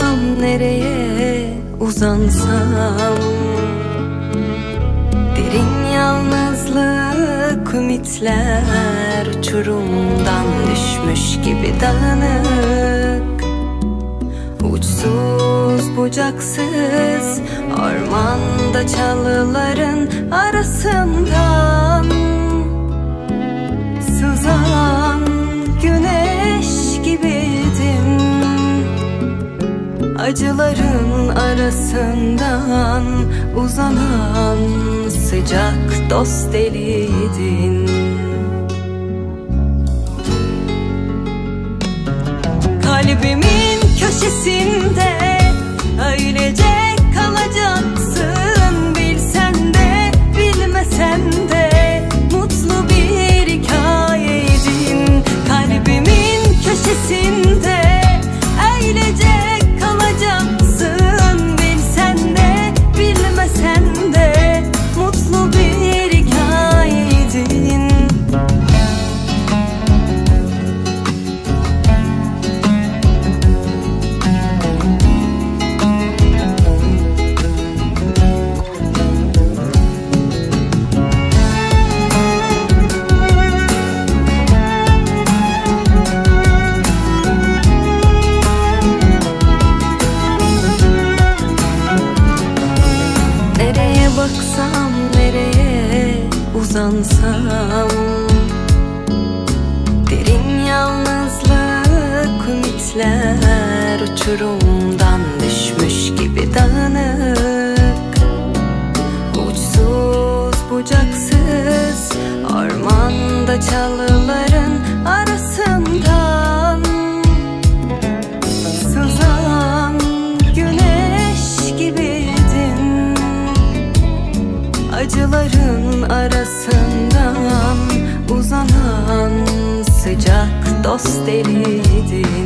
nereye uzansam, derin yalnızlık, ümitler uçurumdan düşmüş gibi dağınık. Uçsuz bucaksız ormanda çalıların arasından sızan güneş gibiydim. Acıların arasından uzanan sıcak dost eliydin. Kalbimin köşesinde öylece kalacaksın. Bilsen de bilmesen de mutlu bir hikayeydin. Kalbimin köşesinde öylece kalacaksın. Bilsen de bilmesen de mutlu bir hikayeydin. Baksam nereye uzansam, derin yalnızlık, ümitler uçurumdan düşmüş gibi dağınık. Uçsuz bucaksız ormanda çalıların arasından sızan güneş gibiydin. Acıların arasından uzanan sıcak dost eliydin.